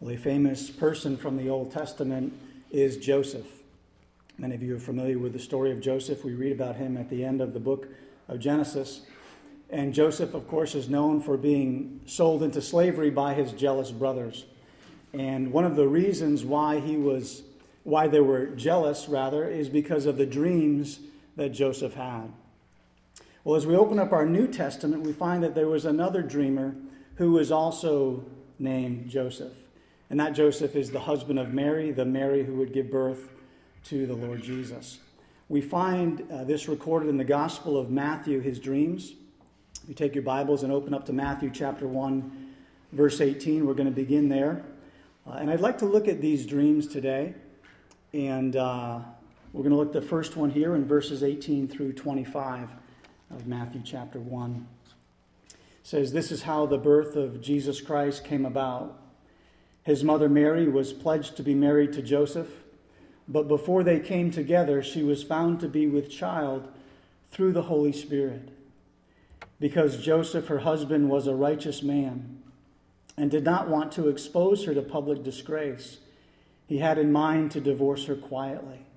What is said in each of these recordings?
Well, a famous person from the Old Testament is Joseph. Many of you are familiar with the story of Joseph. We read about him at the end of the book of Genesis. And Joseph, of course, is known for being sold into slavery by his jealous brothers. And one of the reasons why they were jealous, is because of the dreams that Joseph had. Well, as we open up our New Testament, we find that there was another dreamer who was also named Joseph. And that Joseph is the husband of Mary, the Mary who would give birth to the Lord Jesus. We find this recorded in the Gospel of Matthew, his dreams. If you take your Bibles and open up to Matthew chapter 1, verse 18, we're going to begin there. And I'd like to look at these dreams today. And we're going to look at the first one here in verses 18 through 25 of Matthew chapter 1. It says, "This is how the birth of Jesus Christ came about. His mother Mary was pledged to be married to Joseph, but before they came together, she was found to be with child through the Holy Spirit. Because Joseph, her husband, was a righteous man and did not want to expose her to public disgrace, he had in mind to divorce her quietly.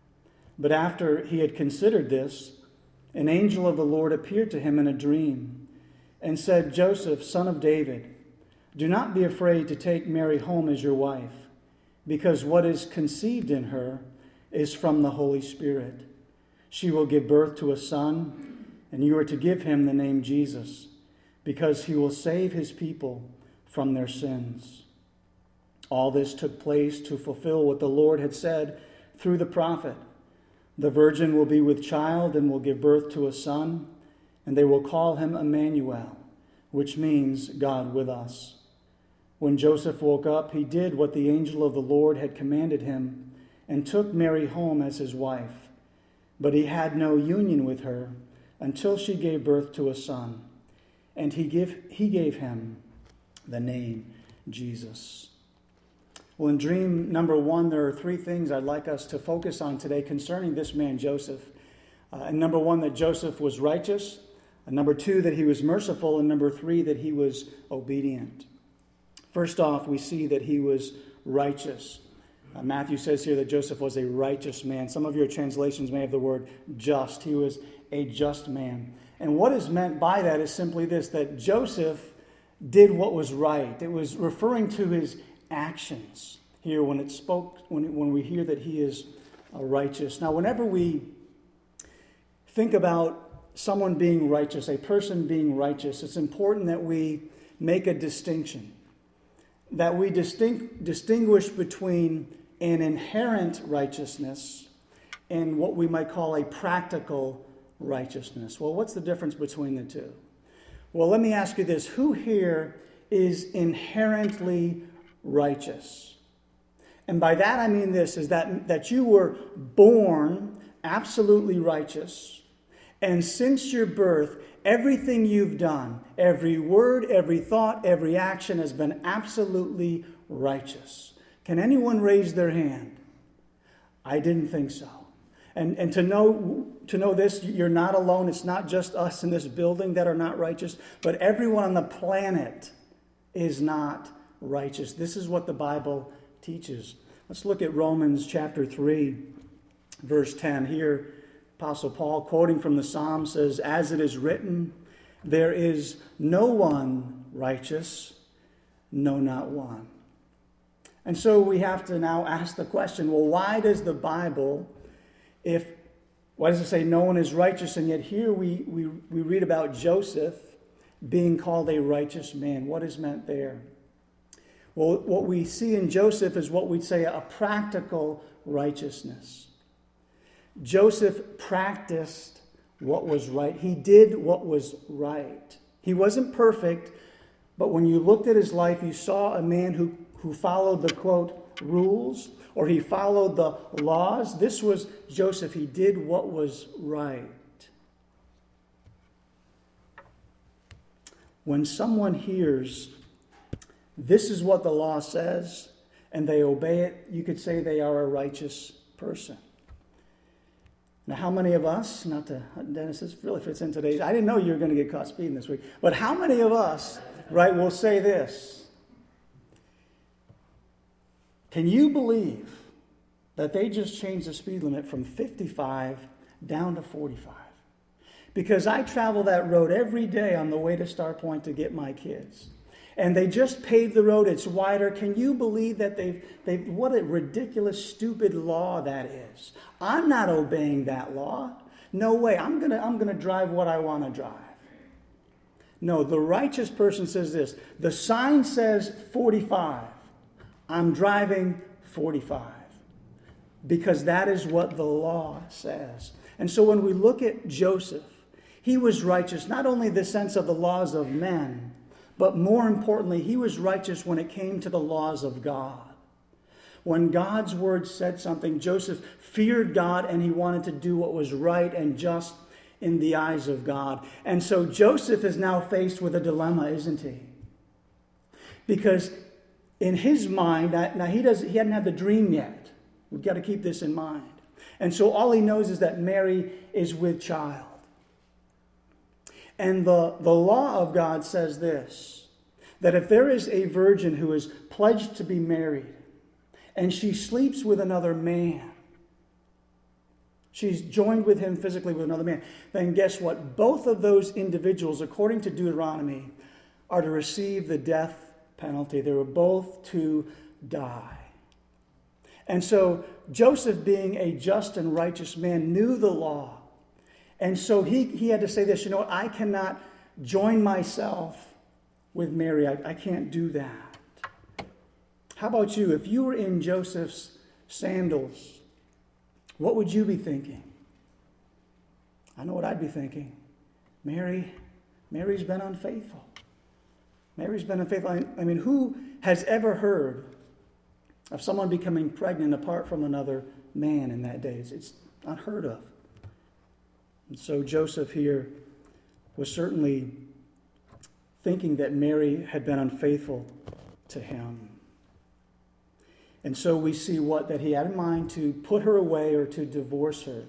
But after he had considered this, an angel of the Lord appeared to him in a dream and said, 'Joseph, son of David, do not be afraid to take Mary home as your wife, because what is conceived in her is from the Holy Spirit. She will give birth to a son, and you are to give him the name Jesus, because he will save his people from their sins.' All this took place to fulfill what the Lord had said through the prophet. 'The virgin will be with child and will give birth to a son, and they will call him Emmanuel,' which means God with us. When Joseph woke up, he did what the angel of the Lord had commanded him and took Mary home as his wife. But he had no union with her until she gave birth to a son, and he gave him the name Jesus." Well, in dream number 1, there are 3 things I'd like us to focus on today concerning this man, Joseph. And number 1, that Joseph was righteous. And number 2, that he was merciful. And number 3, that he was obedient. First off, we see that he was righteous. Matthew says here that Joseph was a righteous man. Some of your translations may have the word just. He was a just man. And what is meant by that is simply this, that Joseph did what was right. It was referring to his actions here when we hear that he is righteous. Now, whenever we think about someone being righteous, a person being righteous, it's important that we make a distinction. That we distinguish between an inherent righteousness and what we might call a practical righteousness. Well, what's the difference between the two? Well, let me ask you this. Who here is inherently righteous? And by that I mean this, is that you were born absolutely righteous, and since your birth, everything you've done, every word, every thought, every action has been absolutely righteous. Can anyone raise their hand? I didn't think so. And to know this, you're not alone. It's not just us in this building that are not righteous, but everyone on the planet is not righteous. This is what the Bible teaches. Let's look at Romans chapter 3, verse 10. Here, Apostle Paul, quoting from the Psalm, says, "As it is written, there is no one righteous, no, not one." And so we have to now ask the question, well, why does the Bible, why does it say no one is righteous, and yet here we read about Joseph being called a righteous man? What is meant there? Well, what we see in Joseph is what we'd say a practical righteousness. Joseph practiced what was right. He did what was right. He wasn't perfect, but when you looked at his life, you saw a man who followed the, quote, rules, or he followed the laws. This was Joseph. He did what was right. When someone hears, this is what the law says, and they obey it, you could say they are a righteous person. Now, how many of us, Dennis, this really fits in today's, I didn't know you were going to get caught speeding this week, but how many of us, right, will say this? Can you believe that they just changed the speed limit from 55 down to 45? Because I travel that road every day on the way to Star Point to get my kids. And they just paved the road. It's wider. Can you believe that they've what a ridiculous, stupid law that is? I'm not obeying that law. No way. I'm gonna drive what I want to drive. No, the righteous person says this. The sign says 45. I'm driving 45. Because that is what the law says. And so when we look at Joseph, he was righteous, not only in the sense of the laws of men, but more importantly, he was righteous when it came to the laws of God. When God's word said something, Joseph feared God and he wanted to do what was right and just in the eyes of God. And so Joseph is now faced with a dilemma, isn't he? Because in his mind, now he hadn't had the dream yet. We've got to keep this in mind. And so all he knows is that Mary is with child. And the law of God says this, that if there is a virgin who is pledged to be married and she sleeps with another man, she's joined with him physically with another man, then guess what? Both of those individuals, according to Deuteronomy, are to receive the death penalty. They were both to die. And so Joseph, being a just and righteous man, knew the law. And so he had to say this, I cannot join myself with Mary. I can't do that. How about you? If you were in Joseph's sandals, what would you be thinking? I know what I'd be thinking. Mary's been unfaithful. Mary's been unfaithful. I mean, who has ever heard of someone becoming pregnant apart from another man in that day? It's unheard of. And so Joseph here was certainly thinking that Mary had been unfaithful to him. And so we see that he had in mind to put her away or to divorce her.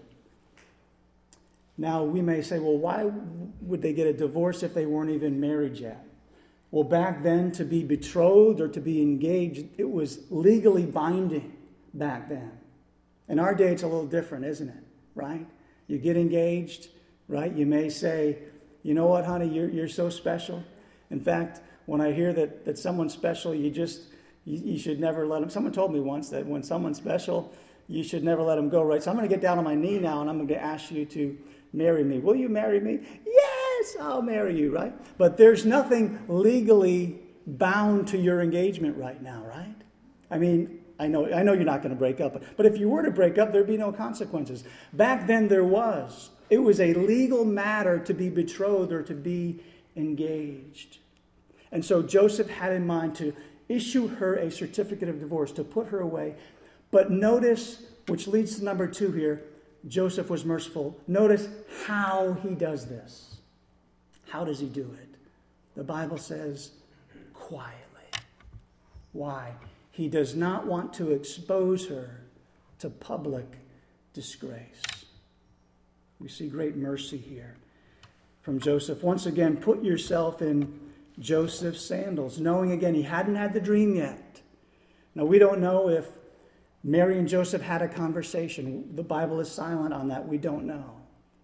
Now we may say, well, why would they get a divorce if they weren't even married yet? Well, back then, to be betrothed or to be engaged, it was legally binding back then. In our day, it's a little different, isn't it? Right? You get engaged, right? You may say, you know what, honey, you're so special. In fact, when I hear that someone's special, you should never let them. Someone told me once that when someone's special, you should never let them go, right? So I'm going to get down on my knee now and I'm going to ask you to marry me. Will you marry me? Yes, I'll marry you, right? But there's nothing legally bound to your engagement right now, right? I mean, I know you're not going to break up, but if you were to break up, there'd be no consequences. Back then there was. It was a legal matter to be betrothed or to be engaged. And so Joseph had in mind to issue her a certificate of divorce, to put her away. But notice, which leads to number 2 here, Joseph was merciful. Notice how he does this. How does he do it? The Bible says, quietly. Why? He does not want to expose her to public disgrace. We see great mercy here from Joseph. Once again, put yourself in Joseph's sandals, knowing again he hadn't had the dream yet. Now, we don't know if Mary and Joseph had a conversation. The Bible is silent on that. We don't know.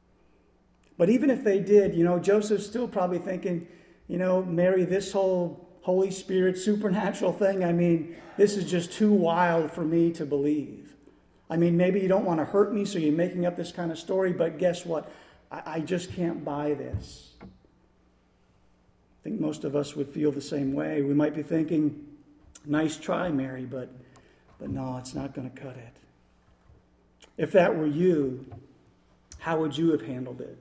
But even if they did, Joseph's still probably thinking, Mary, this whole Holy Spirit supernatural thing, I mean, this is just too wild for me to believe. I mean, maybe you don't want to hurt me, so you're making up this kind of story, but guess what? I just can't buy this. I think most of us would feel the same way. We might be thinking, nice try, Mary, but no, it's not going to cut it. If that were you, how would you have handled it?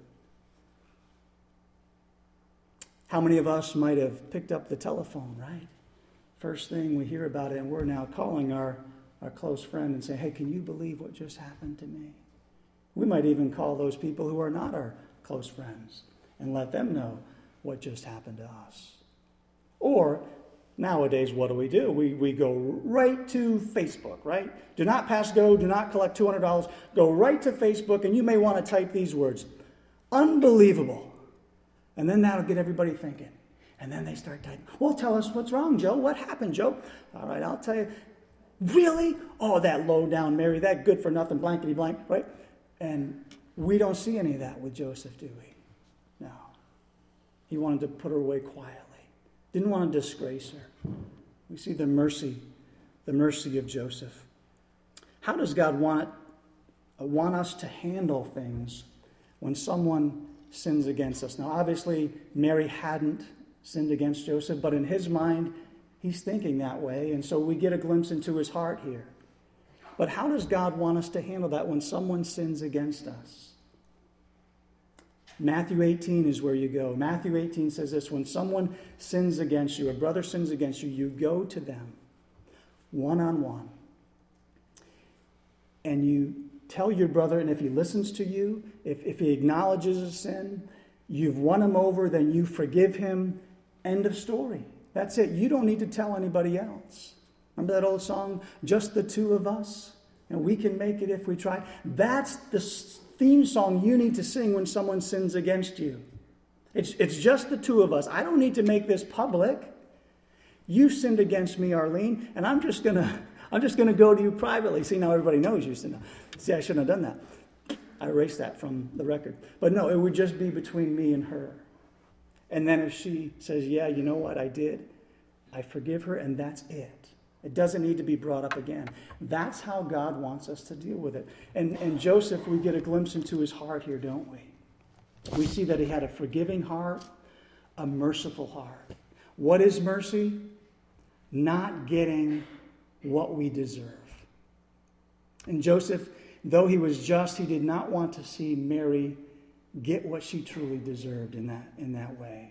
How many of us might have picked up the telephone, right? First thing we hear about it, and we're now calling our close friend and say, hey, can you believe what just happened to me? We might even call those people who are not our close friends and let them know what just happened to us. Or nowadays, what do? We go right to Facebook, right? Do not pass go, do not collect $200. Go right to Facebook, and you may want to type these words, unbelievable. And then that'll get everybody thinking. And then they start typing, well, tell us what's wrong, Joe. What happened, Joe? All right, I'll tell you. Really? Oh, that low down Mary, that good for nothing, blankety blank, right? And we don't see any of that with Joseph, do we? No. He wanted to put her away quietly. Didn't want to disgrace her. We see the mercy of Joseph. How does God want us to handle things when someone sins against us? Now, obviously, Mary hadn't sinned against Joseph, but in his mind, he's thinking that way, and so we get a glimpse into his heart here. But how does God want us to handle that when someone sins against us? Matthew 18 is where you go. Matthew 18 says this: when someone sins against you, a brother sins against you, you go to them one-on-one. And you tell your brother, and if he listens to you, if he acknowledges a sin, you've won him over, then you forgive him. End of story. That's it. You don't need to tell anybody else. Remember that old song, Just the Two of Us? And we can make it if we try. That's the theme song you need to sing when someone sins against you. It's just the two of us. I don't need to make this public. You sinned against me, Arlene, and I'm just gonna go to you privately. See, now everybody knows you sinned. See, I shouldn't have done that. I erased that from the record. But no, it would just be between me and her. And then if she says, yeah, you know what, I did, I forgive her, and that's it. It doesn't need to be brought up again. That's how God wants us to deal with it. And Joseph, we get a glimpse into his heart here, don't we? We see that he had a forgiving heart, a merciful heart. What is mercy? Not getting what we deserve. And Joseph, though he was just, he did not want to see Mary get what she truly deserved in that way.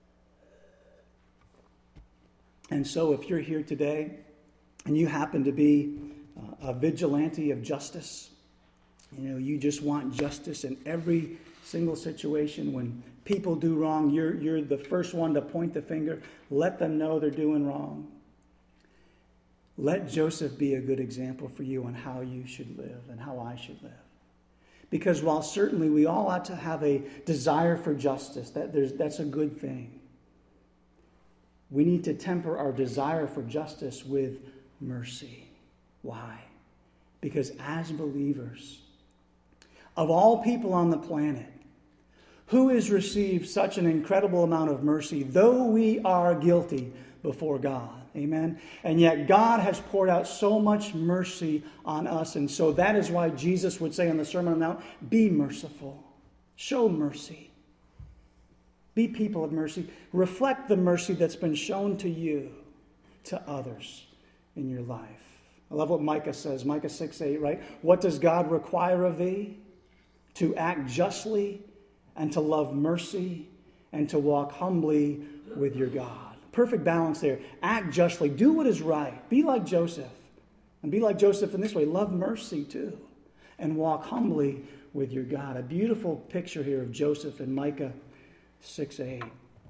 And so if you're here today and you happen to be a vigilante of justice, you just want justice in every single situation. When people do wrong, you're the first one to point the finger. Let them know they're doing wrong. Let Joseph be a good example for you on how you should live and how I should live. Because while certainly we all ought to have a desire for justice, that's a good thing, we need to temper our desire for justice with mercy. Why? Because as believers, of all people on the planet, who has received such an incredible amount of mercy, though we are guilty before God? Amen. And yet God has poured out so much mercy on us. And so that is why Jesus would say on the Sermon on the Mount, be merciful. Show mercy. Be people of mercy. Reflect the mercy that's been shown to you, to others in your life. I love what Micah says. Micah 6:8, right? What does God require of thee? To act justly and to love mercy and to walk humbly with your God. Perfect balance there. Act justly. Do what is right. Be like Joseph. And be like Joseph in this way. Love mercy too. And walk humbly with your God. A beautiful picture here of Joseph in Micah 6:8.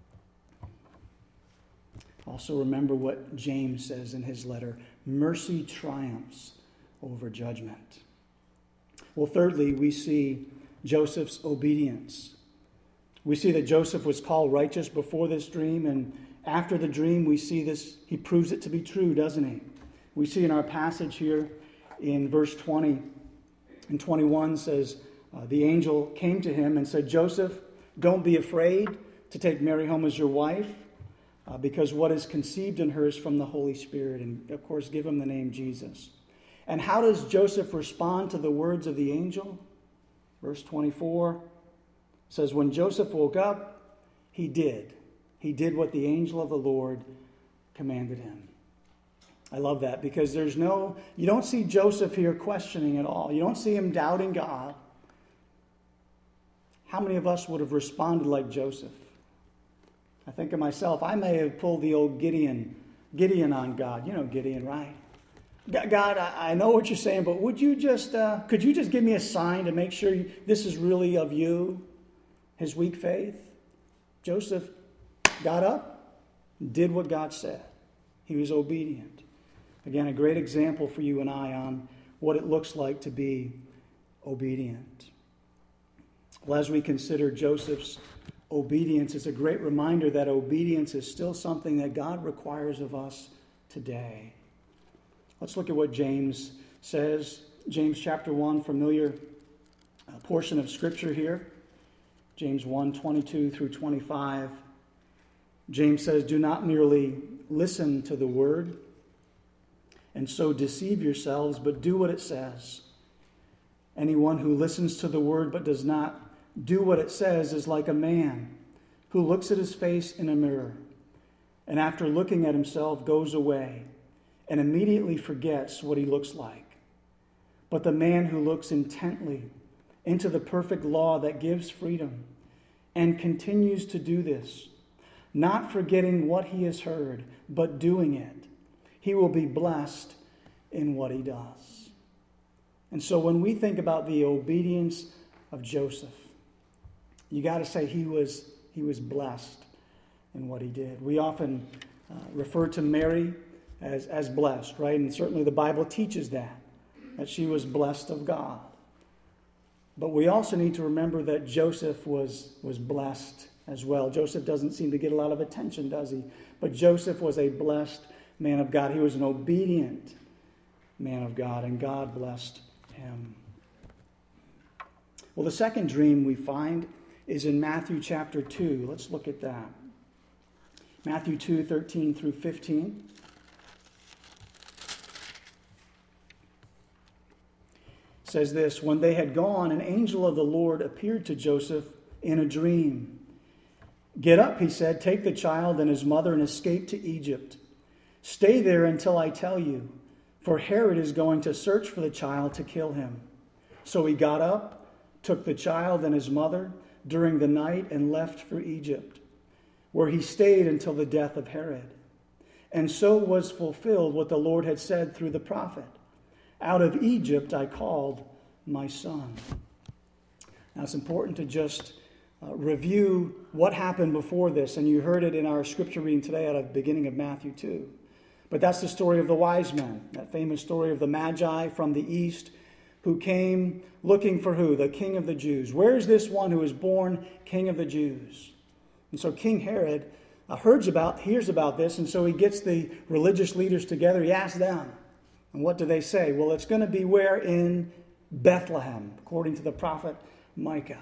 Also remember what James says in his letter. Mercy triumphs over judgment. Well, thirdly, we see Joseph's obedience. We see that Joseph was called righteous before this dream, and after the dream, we see this, he proves it to be true, doesn't he? We see in our passage here in verse 20 and 21 says, the angel came to him and said, Joseph, don't be afraid to take Mary home as your wife, because what is conceived in her is from the Holy Spirit. And of course, give him the name Jesus. And how does Joseph respond to the words of the angel? Verse 24 says, when Joseph woke up, he did. He did what the angel of the Lord commanded him. I love that because you don't see Joseph here questioning at all. You don't see him doubting God. How many of us would have responded like Joseph? I think of myself, I may have pulled the old Gideon on God. You know Gideon, right? God, I know what you're saying, but could you just give me a sign to make sure this is really of you? His weak faith. Joseph got up, did what God said. He was obedient. Again, a great example for you and I on what it looks like to be obedient. Well, as we consider Joseph's obedience, it's a great reminder that obedience is still something that God requires of us today. Let's look at what James says. James chapter 1, familiar portion of Scripture here. James 1, 22 through 25. James says, "Do not merely listen to the word and so deceive yourselves, but do what it says. Anyone who listens to the word but does not do what it says is like a man who looks at his face in a mirror and after looking at himself goes away and immediately forgets what he looks like. But the man who looks intently into the perfect law that gives freedom and continues to do this, not forgetting what he has heard, but doing it, he will be blessed in what he does." And so when we think about the obedience of Joseph, you got to say he was blessed in what he did. We often refer to Mary as blessed, right? And certainly the Bible teaches that she was blessed of God. But we also need to remember that Joseph was blessed as well. Joseph doesn't seem to get a lot of attention, does he? But Joseph was a blessed man of God. He was an obedient man of God, and God blessed him. Well, the second dream we find is in Matthew chapter 2. Let's look at that. Matthew 2, 13 through 15. Says this, "When they had gone, an angel of the Lord appeared to Joseph in a dream. 'Get up,' he said, 'take the child and his mother and escape to Egypt. Stay there until I tell you, for Herod is going to search for the child to kill him.' So he got up, took the child and his mother during the night and left for Egypt, where he stayed until the death of Herod. And so was fulfilled what the Lord had said through the prophet, 'Out of Egypt I called my son.'" Now it's important to just review what happened before this, and you heard it in our scripture reading today out of the beginning of Matthew 2. But that's the story of the wise men, that famous story of the Magi from the east who came looking for who? The King of the Jews. Where's this one who is born King of the Jews? And so King Herod hears about this, and so he gets the religious leaders together. He asks them, and what do they say? Well, it's going to be where? In Bethlehem, according to the prophet Micah.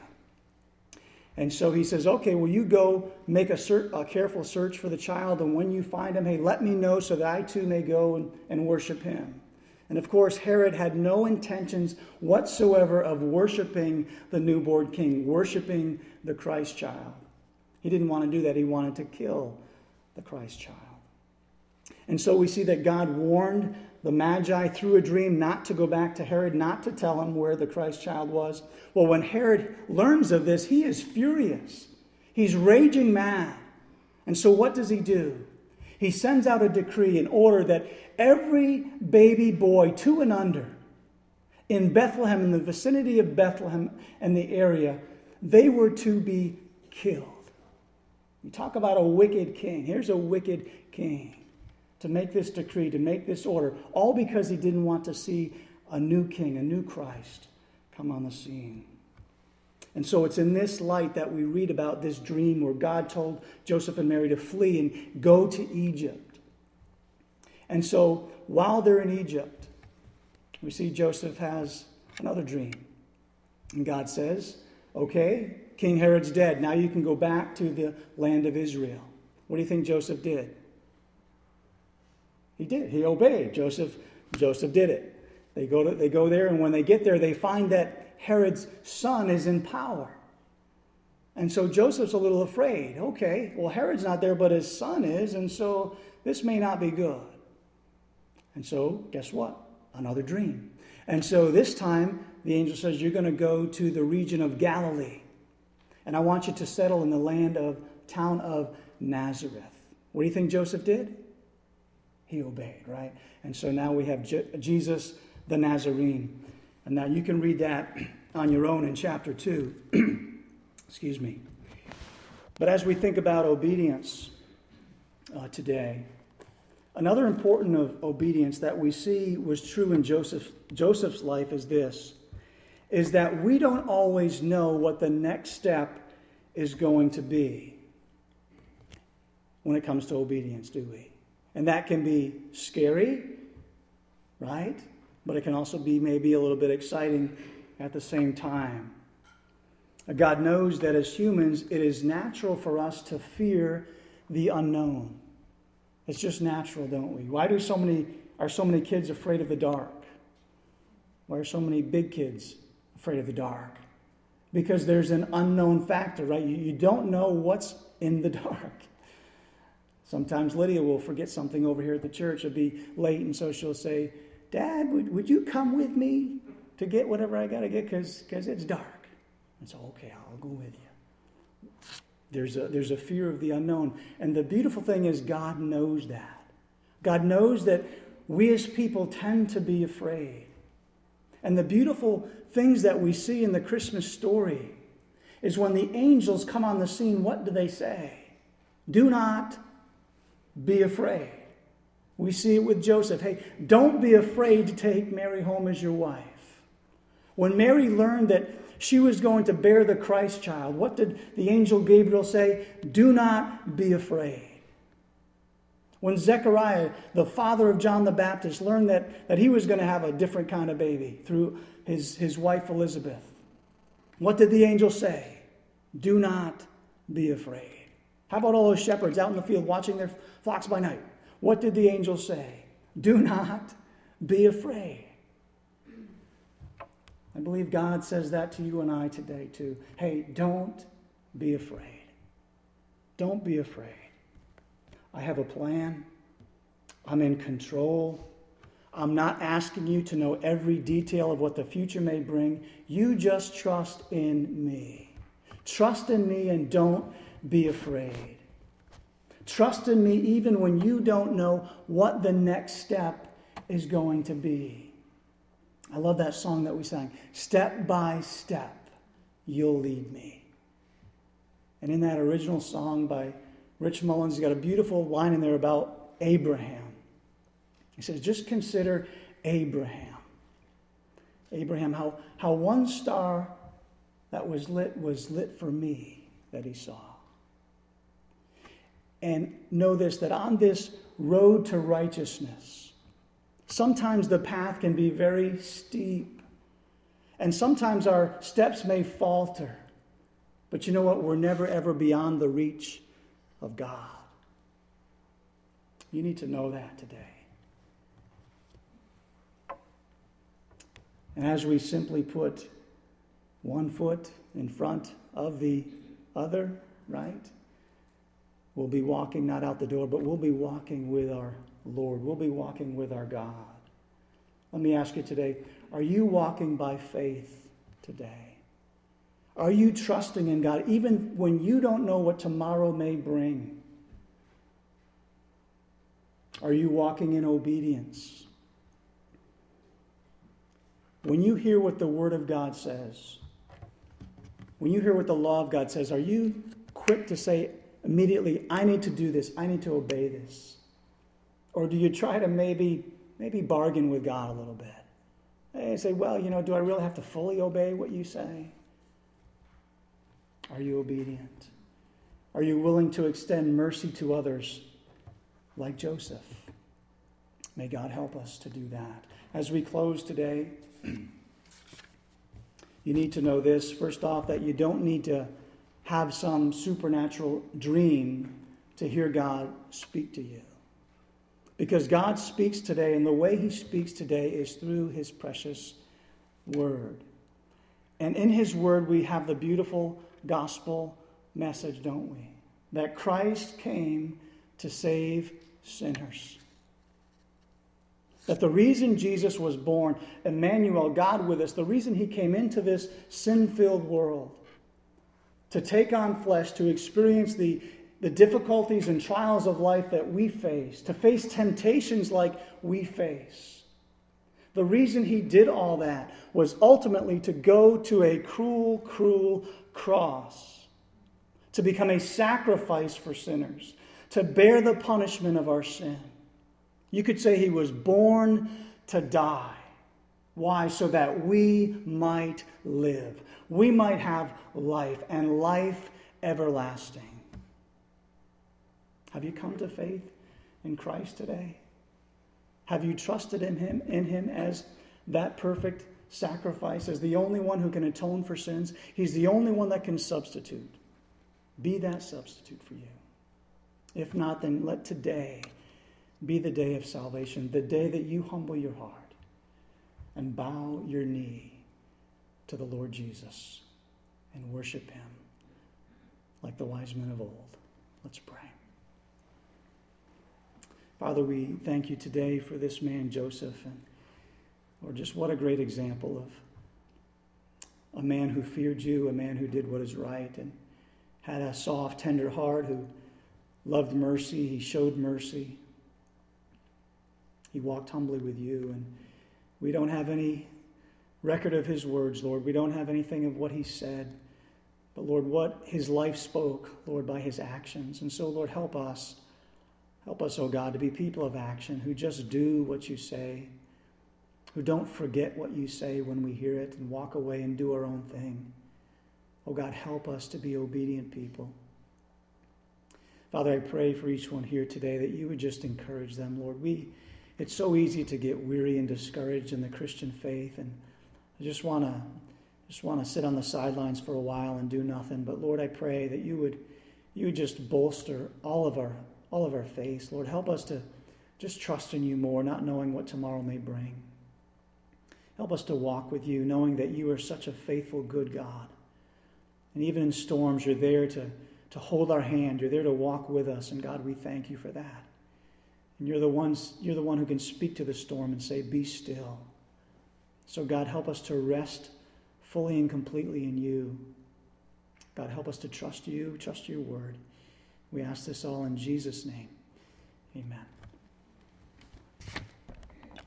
And so he says, okay, well, you go make a careful search for the child, and when you find him, hey, let me know so that I too may go and worship him. And of course, Herod had no intentions whatsoever of worshiping the newborn king, worshiping the Christ child. He didn't want to do that. He wanted to kill the Christ child. And so we see that God warned the Magi through a dream not to go back to Herod, not to tell him where the Christ child was. Well, when Herod learns of this, he is furious. He's raging mad. And so what does he do? He sends out a decree in order that every baby boy 2 and under in Bethlehem, in the vicinity of Bethlehem and the area, they were to be killed. You talk about a wicked king. Here's a wicked king to make this decree, to make this order, all because he didn't want to see a new king, a new Christ come on the scene. And so it's in this light that we read about this dream where God told Joseph and Mary to flee and go to Egypt. And so while they're in Egypt, we see Joseph has another dream. And God says, okay, King Herod's dead. Now you can go back to the land of Israel. What do you think Joseph did? He did. He obeyed. Joseph did it. They go there, and when they get there, they find that Herod's son is in power. And so Joseph's a little afraid. Okay, well, Herod's not there, but his son is, and so this may not be good. And so, guess what? Another dream. And so this time, the angel says, you're going to go to the region of Galilee. And I want you to settle in the town of Nazareth. What do you think Joseph did? He obeyed, right? And so now we have Jesus the Nazarene. And now you can read that on your own in chapter 2. Excuse me. But as we think about obedience today, another important of obedience that we see was true in Joseph's life is that we don't always know what the next step is going to be when it comes to obedience, do we? And that can be scary, right? But it can also be maybe a little bit exciting at the same time. God knows that as humans, it is natural for us to fear the unknown. It's just natural, don't we? Why are so many kids afraid of the dark? Why are so many big kids afraid of the dark? Because there's an unknown factor, right? You don't know what's in the dark. Sometimes Lydia will forget something over here at the church. It'll be late, and so she'll say, Dad, would you come with me to get whatever I got to get? Because it's dark. And so, okay, I'll go with you. There's a fear of the unknown. And the beautiful thing is God knows that. God knows that we as people tend to be afraid. And the beautiful things that we see in the Christmas story is when the angels come on the scene, what do they say? Do not be afraid. We see it with Joseph. Hey, don't be afraid to take Mary home as your wife. When Mary learned that she was going to bear the Christ child, what did the angel Gabriel say? Do not be afraid. When Zechariah, the father of John the Baptist, learned that he was going to have a different kind of baby through his wife Elizabeth, what did the angel say? Do not be afraid. How about all those shepherds out in the field watching their flocks by night? What did the angel say? Do not be afraid. I believe God says that to you and I today too. Hey, don't be afraid. Don't be afraid. I have a plan. I'm in control. I'm not asking you to know every detail of what the future may bring. You just trust in me. Trust in me and don't be afraid. Trust in me even when you don't know what the next step is going to be. I love that song that we sang. Step by step, you'll lead me. And in that original song by Rich Mullins, he's got a beautiful line in there about Abraham. He says, just consider Abraham. Abraham, how one star that was lit for me that he saw. And know this, that on this road to righteousness, sometimes the path can be very steep. And sometimes our steps may falter. But you know what? We're never, ever beyond the reach of God. You need to know that today. And as we simply put one foot in front of the other, right? We'll be walking not out the door, but we'll be walking with our Lord. We'll be walking with our God. Let me ask you today, are you walking by faith today? Are you trusting in God even when you don't know what tomorrow may bring? Are you walking in obedience? When you hear what the Word of God says, when you hear what the law of God says, are you quick to say immediately, I need to do this, I need to obey this? Or do you try to maybe bargain with God a little bit? And say, well, do I really have to fully obey what you say? Are you obedient? Are you willing to extend mercy to others like Joseph? May God help us to do that. As we close today, you need to know this. First off, that you don't need to have some supernatural dream to hear God speak to you. Because God speaks today, and the way He speaks today is through His precious Word. And in His Word, we have the beautiful gospel message, don't we? That Christ came to save sinners. That the reason Jesus was born, Emmanuel, God with us, the reason He came into this sin-filled world, to take on flesh, to experience the difficulties and trials of life that we face, to face temptations like we face. The reason He did all that was ultimately to go to a cruel, cruel cross, to become a sacrifice for sinners, to bear the punishment of our sin. You could say He was born to die. Why? So that we might live. We might have life, and life everlasting. Have you come to faith in Christ today? Have you trusted in him as that perfect sacrifice, as the only one who can atone for sins? He's the only one that can substitute. Be that substitute for you. If not, then let today be the day of salvation, the day that you humble your heart and bow your knee to the Lord Jesus and worship him like the wise men of old. Let's pray. Father, we thank you today for this man, Joseph, and Lord, just what a great example of a man who feared you, a man who did what is right and had a soft, tender heart, who loved mercy. He showed mercy. He walked humbly with you, and we don't have any record of his words, Lord. We don't have anything of what he said. But, Lord, what his life spoke, Lord, by his actions. And so, Lord, help us. Help us, oh God, to be people of action who just do what you say, who don't forget what you say when we hear it and walk away and do our own thing. Oh God, help us to be obedient people. Father, I pray for each one here today that you would just encourage them, Lord. It's so easy to get weary and discouraged in the Christian faith, and I just want to sit on the sidelines for a while and do nothing. But Lord, I pray that you would just bolster all of our faith. Lord, help us to just trust in you more, not knowing what tomorrow may bring. Help us to walk with you, knowing that you are such a faithful, good God. And even in storms, you're there to hold our hand. You're there to walk with us. And God, we thank you for that. And you're the one who can speak to the storm and say, be still. So God, help us to rest fully and completely in you. God, help us to trust you, trust your word. We ask this all in Jesus' name. Amen.